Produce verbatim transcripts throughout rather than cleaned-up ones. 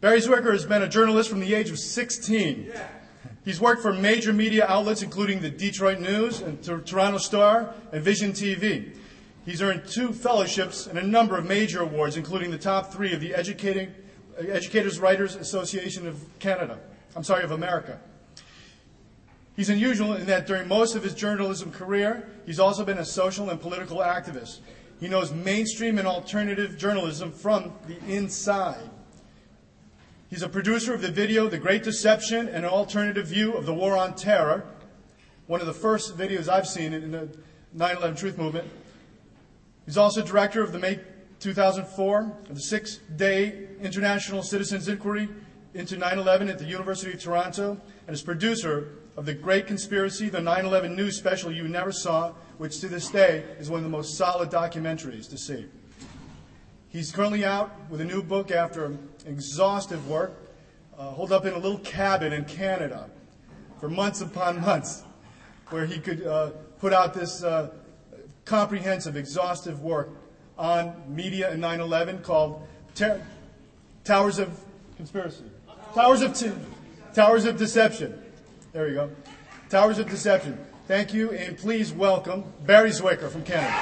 Barry Zwicker has been a journalist from the age of sixteen. He's worked for major media outlets including the Detroit News and Toronto Star and Vision T V. He's earned two fellowships and a number of major awards, including the top three of the Educating, Educators Writers Association of Canada. I'm sorry, of America. He's unusual in that during most of his journalism career, he's also been a social and political activist. He knows mainstream and alternative journalism from the inside. He's a producer of the video The Great Deception and an Alternative View of the War on Terror, one of the first videos I've seen in the nine eleven Truth Movement. He's also director of the May two thousand four, the six-day International Citizens Inquiry into nine eleven at the University of Toronto, and is producer of The Great Conspiracy, the nine eleven news special you never saw, which to this day is one of the most solid documentaries to see. He's currently out with a new book after exhaustive work, uh, holed up in a little cabin in Canada for months upon months, where he could uh, put out this uh, comprehensive, exhaustive work on media and nine eleven called Ter- Towers of Conspiracy. Towers of T- Towers of Deception. There you go. Towers of Deception. Thank you, and please welcome Barry Zwicker from Canada.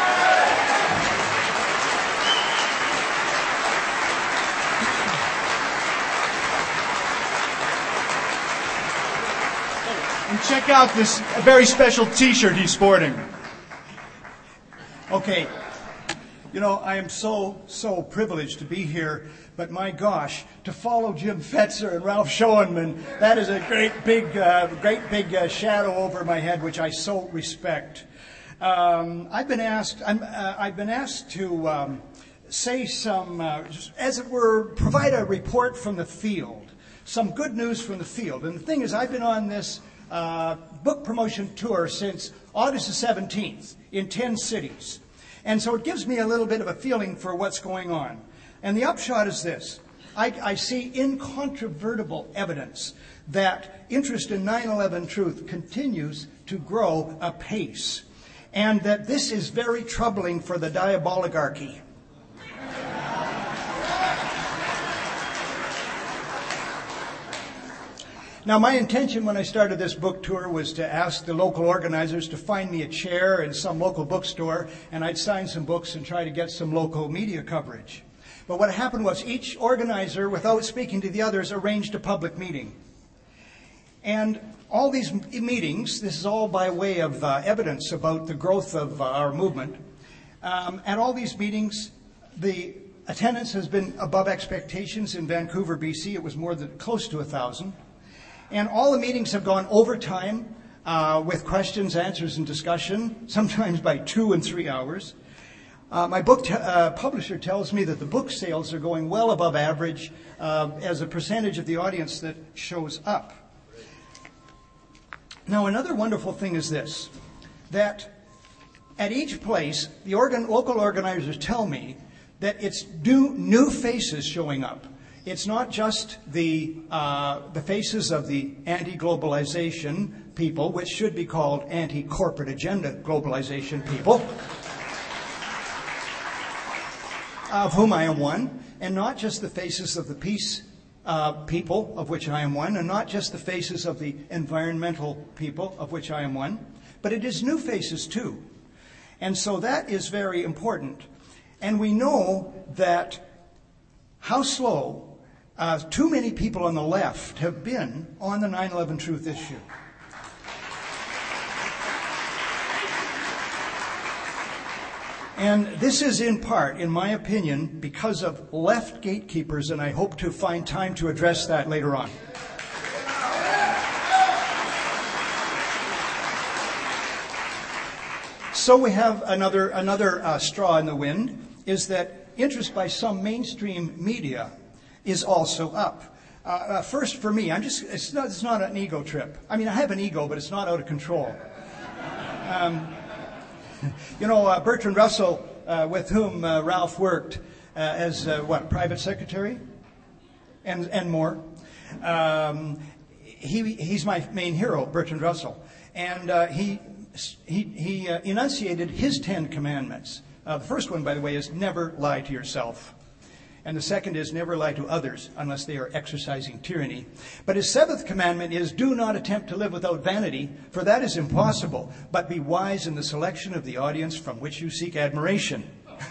And check out this very special T-shirt he's sporting. Okay, you know, I am so, so privileged to be here, but my gosh, to follow Jim Fetzer and Ralph Schoenman, that is a great big, uh, great big uh, shadow over my head, which I so respect. Um, I've been asked, I'm, uh, I've been asked to um, say some, uh, as it were, provide a report from the field, some good news from the field. And the thing is, I've been on this uh, book promotion tour since August the seventeenth in ten cities. And so it gives me a little bit of a feeling for what's going on. And the upshot is this. I, I see incontrovertible evidence that interest in nine eleven truth continues to grow apace. And that this is very troubling for the diaboligarchy. Now, my intention when I started this book tour was to ask the local organizers to find me a chair in some local bookstore, and I'd sign some books and try to get some local media coverage. But what happened was each organizer, without speaking to the others, arranged a public meeting. And all these meetings, this is all by way of uh, evidence about the growth of uh, our movement. Um, at all these meetings, the attendance has been above expectations. In Vancouver, B C, it was more than close to a thousand. And all the meetings have gone over time uh, with questions, answers, and discussion, sometimes by two and three hours. Uh, my book t- uh, publisher tells me that the book sales are going well above average uh, as a percentage of the audience that shows up. Now, another wonderful thing is this, that at each place, the organ- local organizers tell me that it's new, new faces showing up. It's not just the uh, the faces of the anti-globalization people, which should be called anti-corporate agenda globalization people, of whom I am one, and not just the faces of the peace uh, people, of which I am one, and not just the faces of the environmental people, of which I am one, but it is new faces too. And so that is very important. And we know that how slow Uh, too many people on the left have been on the nine eleven truth issue. And this is in part, in my opinion, because of left gatekeepers, and I hope to find time to address that later on. So we have another, another uh, straw in the wind, is that interest by some mainstream media is also up. Uh, uh, first, for me, I'm just, it's not, it's not an ego trip. I mean, I have an ego, but it's not out of control. Um, you know, uh, Bertrand Russell, uh, with whom uh, Ralph worked uh, as, uh, what, private secretary? And, and more. Um, he, he's my main hero, Bertrand Russell. And uh, he, he, he uh, enunciated his Ten Commandments. Uh, the first one, by the way, is never lie to yourself. And the second is never lie to others unless they are exercising tyranny. But his seventh commandment is do not attempt to live without vanity, for that is impossible, but be wise in the selection of the audience from which you seek admiration.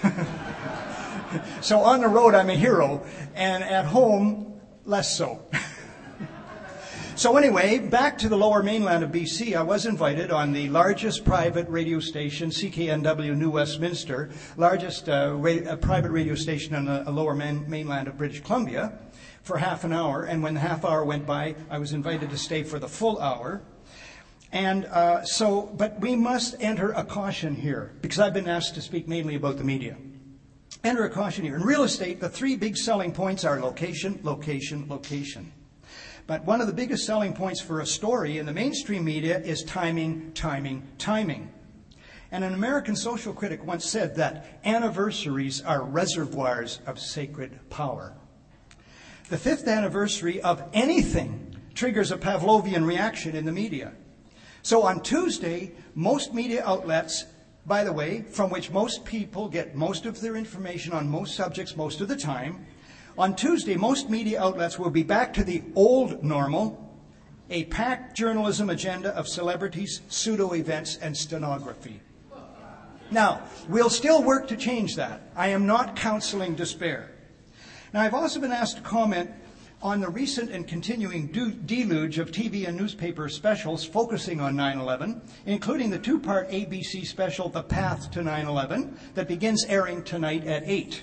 So on the road, I'm a hero, and at home, less so. So anyway, back to the lower mainland of B C, I was invited on the largest private radio station, C K N W New Westminster, largest uh, ra- uh, private radio station on the uh, lower main- mainland of British Columbia, for half an hour. And when the half hour went by, I was invited to stay for the full hour. And uh, so, but we must enter a caution here, because I've been asked to speak mainly about the media. Enter a caution here. In real estate, the three big selling points are location, location, location. But one of the biggest selling points for a story in the mainstream media is timing, timing, timing. And an American social critic once said that anniversaries are reservoirs of sacred power. The fifth anniversary of anything triggers a Pavlovian reaction in the media. So on Tuesday, most media outlets, by the way, from which most people get most of their information on most subjects most of the time, on Tuesday, most media outlets will be back to the old normal, a packed journalism agenda of celebrities, pseudo-events, and stenography. Now, we'll still work to change that. I am not counseling despair. Now, I've also been asked to comment on the recent and continuing du- deluge of T V and newspaper specials focusing on nine eleven, including the two-part A B C special, The Path to nine eleven, that begins airing tonight at eight.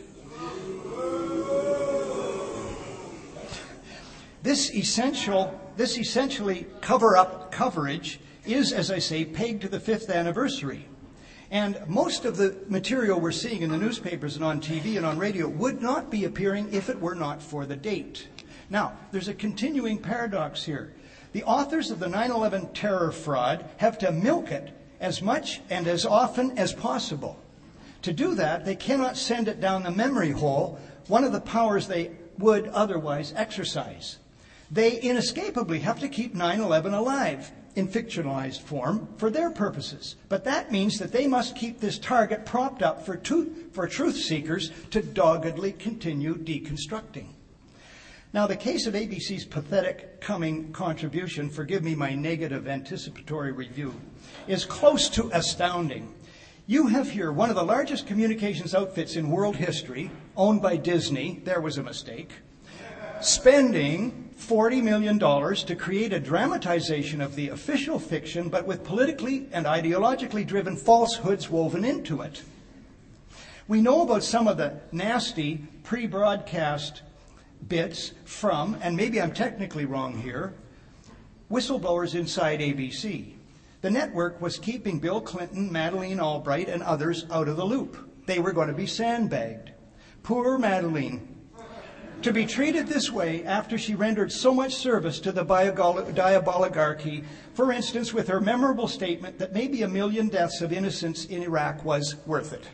This essential, this essentially cover-up coverage is, as I say, pegged to the fifth anniversary. And most of the material we're seeing in the newspapers and on T V and on radio would not be appearing if it were not for the date. Now, there's a continuing paradox here. The authors of the nine eleven terror fraud have to milk it as much and as often as possible. To do that, they cannot send it down the memory hole, one of the powers they would otherwise exercise. They inescapably have to keep nine eleven alive in fictionalized form for their purposes. But that means that they must keep this target propped up for, to- for truth seekers to doggedly continue deconstructing. Now, the case of A B C's pathetic coming contribution, forgive me my negative anticipatory review, is close to astounding. You have here one of the largest communications outfits in world history, owned by Disney, there was a mistake, spending forty million dollars to create a dramatization of the official fiction, but with politically and ideologically driven falsehoods woven into it. We know about some of the nasty pre-broadcast bits from, and maybe I'm technically wrong here, whistleblowers inside A B C. The network was keeping Bill Clinton, Madeleine Albright, and others out of the loop. They were going to be sandbagged. Poor Madeleine. To be treated this way after she rendered so much service to the diaboligarchy, for instance, with her memorable statement that maybe a million deaths of innocents in Iraq was worth it.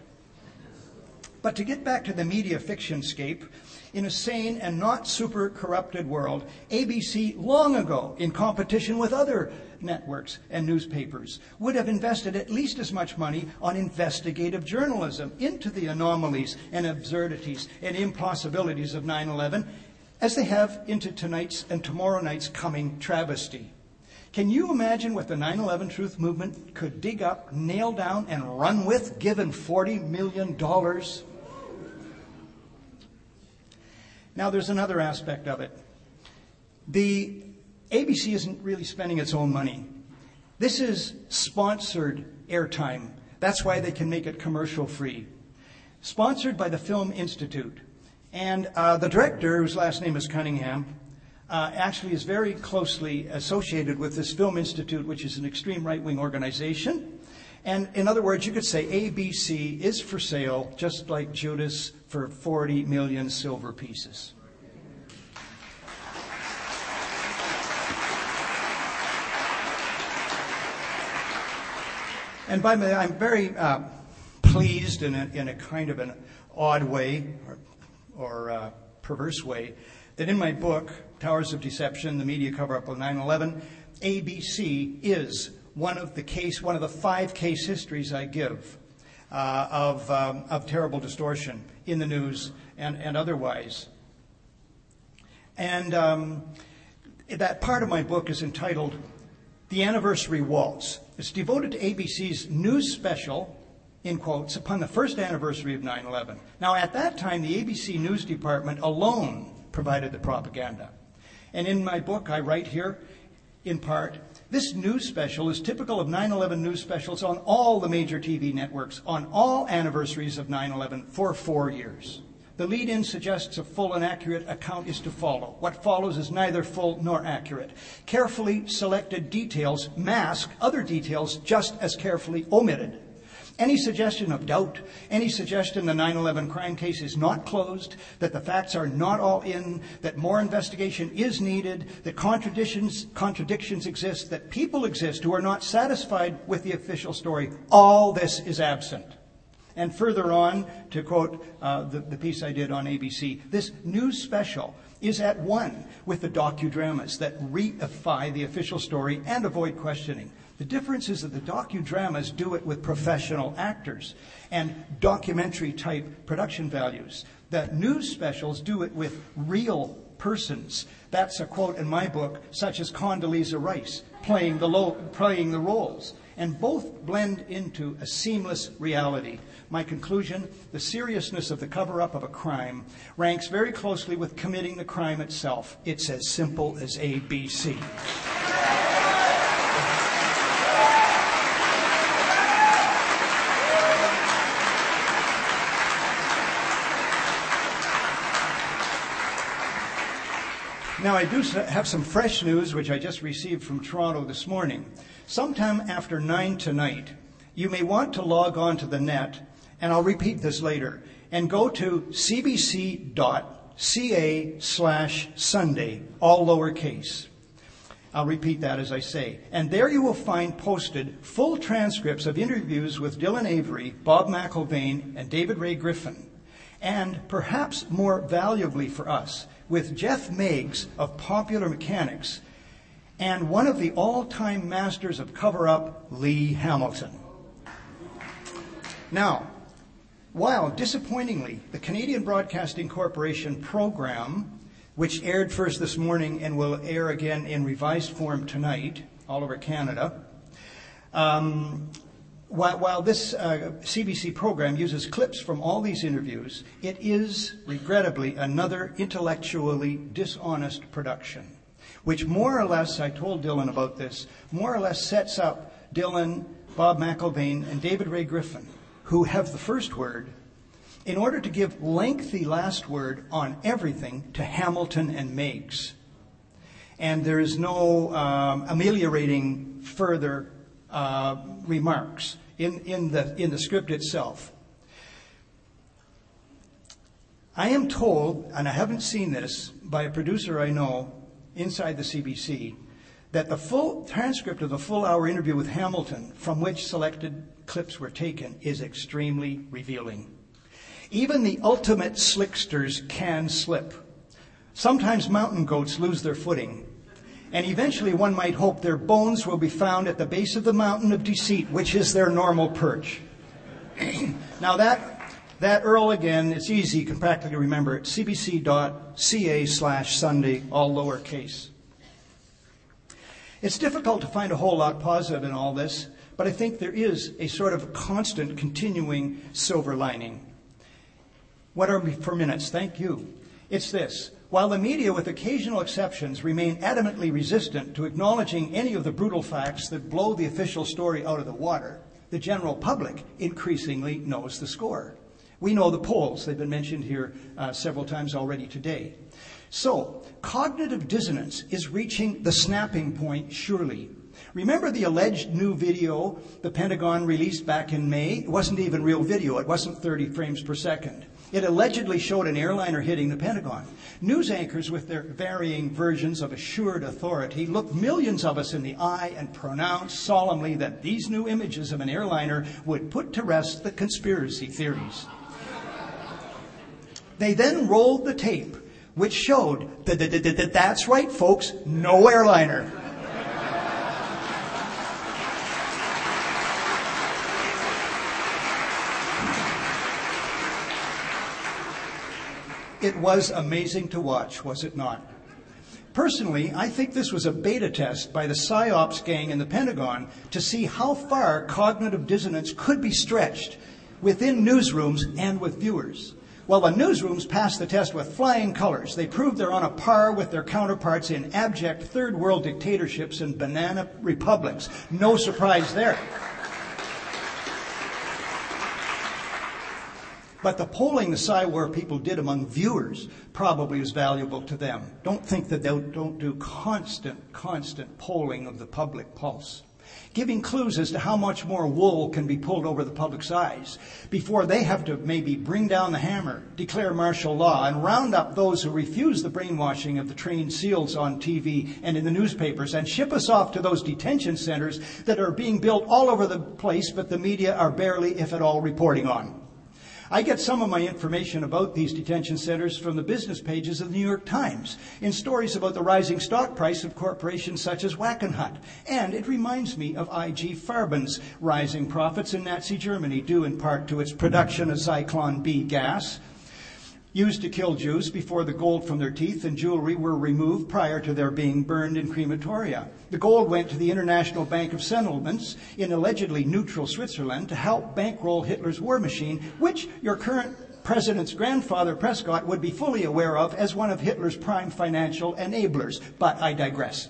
But to get back to the media fictionscape, in a sane and not super corrupted world, A B C long ago, in competition with other networks and newspapers, would have invested at least as much money on investigative journalism into the anomalies and absurdities and impossibilities of nine eleven as they have into tonight's and tomorrow night's coming travesty. Can you imagine what the nine eleven Truth Movement could dig up, nail down, and run with, given forty million dollars? Now, there's another aspect of it. The A B C isn't really spending its own money. This is sponsored airtime. That's why they can make it commercial free. Sponsored by the Film Institute. And uh, the director, whose last name is Cunningham, uh, actually is very closely associated with this Film Institute, which is an extreme right-wing organization. And in other words, you could say A B C is for sale, just like Judas, for forty million silver pieces. And by the way, I'm very uh, pleased in a, in a kind of an odd way, or, or uh, perverse way, that in my book, Towers of Deception, the Media Cover-Up of nine eleven, A B C is one of the case, one of the five case histories I give. uh, of, um, of terrible distortion in the news and, and otherwise. And um, that part of my book is entitled The Anniversary Waltz. It's devoted to A B C's news special, in quotes, upon the first anniversary of nine eleven. Now, at that time, the A B C News Department alone provided the propaganda. And in my book, I write here, in part, this news special is typical of nine eleven news specials on all the major T V networks, on all anniversaries of nine eleven for four years. The lead-in suggests a full and accurate account is to follow. What follows is neither full nor accurate. Carefully selected details mask other details just as carefully omitted. Any suggestion of doubt, any suggestion the nine eleven crime case is not closed, that the facts are not all in, that more investigation is needed, that contradictions, contradictions exist, that people exist who are not satisfied with the official story, all this is absent. And further on, to quote uh, the, the piece I did on A B C, this news special is at one with the docudramas that reify the official story and avoid questioning. The difference is that the docudramas do it with professional actors and documentary-type production values. The news specials do it with real persons. That's a quote in my book, such as Condoleezza Rice playing the, lo- playing the roles. And both blend into a seamless reality. My conclusion, the seriousness of the cover-up of a crime ranks very closely with committing the crime itself. It's as simple as A B C. Now, I do have some fresh news, which I just received from Toronto this morning. Sometime after nine tonight, you may want to log on to the net, and I'll repeat this later, and go to cbc.ca slash Sunday, all lowercase. I'll repeat that as I say. And there you will find posted full transcripts of interviews with Dylan Avery, Bob McIlvaine, and David Ray Griffin. And perhaps more valuably for us, with Jeff Meigs of Popular Mechanics and one of the all-time masters of cover-up, Lee Hamilton. Now, while disappointingly, the Canadian Broadcasting Corporation program, which aired first this morning and will air again in revised form tonight all over Canada, um, While, while this uh, C B C program uses clips from all these interviews, it is, regrettably, another intellectually dishonest production, which more or less, I told Dylan about this, more or less sets up Dylan, Bob McIlvaine, and David Ray Griffin, who have the first word, in order to give lengthy last word on everything to Hamilton and Meigs. And there is no um, ameliorating further uh, remarks in, in, the, in the script itself. I am told, and I haven't seen this, by a producer I know inside the C B C, that the full transcript of the full hour interview with Hamilton, from which selected clips were taken, is extremely revealing. Even the ultimate slicksters can slip. Sometimes mountain goats lose their footing, and eventually one might hope their bones will be found at the base of the mountain of deceit, which is their normal perch. Now that that U R L again, it's easy, you can practically remember it, cbc.ca slash Sunday, all lowercase. It's difficult to find a whole lot positive in all this, but I think there is a sort of constant, continuing silver lining. What are we for minutes? Thank you. It's this. While the media, with occasional exceptions, remain adamantly resistant to acknowledging any of the brutal facts that blow the official story out of the water, the general public increasingly knows the score. We know the polls. They've been mentioned here uh, several times already today. So, cognitive dissonance is reaching the snapping point, surely. Remember the alleged new video the Pentagon released back in May? It wasn't even real video. It wasn't thirty frames per second. It allegedly showed an airliner hitting the Pentagon. News anchors, with their varying versions of assured authority, looked millions of us in the eye and pronounced solemnly that these new images of an airliner would put to rest the conspiracy theories. They then rolled the tape, which showed that, that, that, that that's right, folks, no airliner. It was amazing to watch, was it not? Personally, I think this was a beta test by the PsyOps gang in the Pentagon to see how far cognitive dissonance could be stretched within newsrooms and with viewers. Well, the newsrooms passed the test with flying colors. They proved they're on a par with their counterparts in abject third world dictatorships and banana republics. No surprise there. But the polling the Psywar people did among viewers probably is valuable to them. Don't think that they don't do constant, constant polling of the public pulse, giving clues as to how much more wool can be pulled over the public's eyes before they have to maybe bring down the hammer, declare martial law, and round up those who refuse the brainwashing of the trained SEALs on T V and in the newspapers and ship us off to those detention centers that are being built all over the place, but the media are barely, if at all, reporting on. I get some of my information about these detention centers from the business pages of the New York Times, in stories about the rising stock price of corporations such as Wackenhut. And it reminds me of I G Farben's rising profits in Nazi Germany, due in part to its production of Zyklon B gas, used to kill Jews before the gold from their teeth and jewelry were removed prior to their being burned in crematoria. The gold went to the International Bank of Settlements in allegedly neutral Switzerland to help bankroll Hitler's war machine, which your current president's grandfather, Prescott, would be fully aware of as one of Hitler's prime financial enablers. But I digress.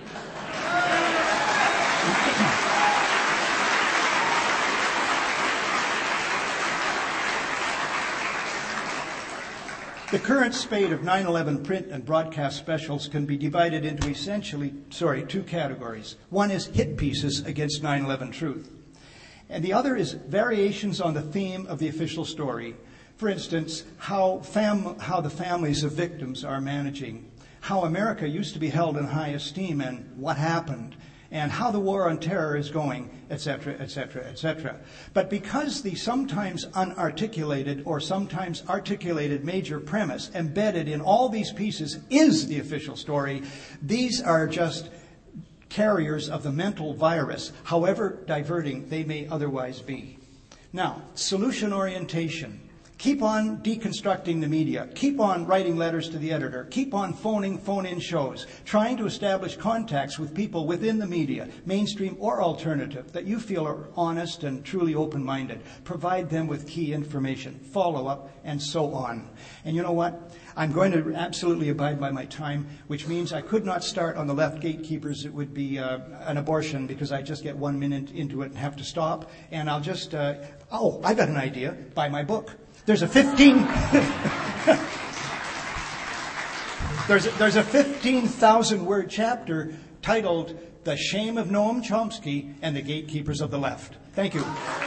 The current spate of nine eleven print and broadcast specials can be divided into essentially, sorry, two categories. One is hit pieces against nine eleven truth, and the other is variations on the theme of the official story. For instance, how, fam- how the families of victims are managing, how America used to be held in high esteem and what happened, and how the war on terror is going, et cetera, et cetera, et cetera. But because the sometimes unarticulated or sometimes articulated major premise embedded in all these pieces is the official story, these are just carriers of the mental virus, however diverting they may otherwise be. Now, solution orientation. Keep on deconstructing the media. Keep on writing letters to the editor. Keep on phoning phone-in shows, trying to establish contacts with people within the media, mainstream or alternative, that you feel are honest and truly open-minded. Provide them with key information, follow-up, and so on. And you know what? I'm going to absolutely abide by my time, which means I could not start on the left gatekeepers. It would be uh, an abortion because I just get one minute into it and have to stop. And I'll just, uh, oh, I got an idea. Buy my book. There's a fifteen. there's a, there's a fifteen thousand word chapter titled "The Shame of Noam Chomsky and the Gatekeepers of the Left." Thank you.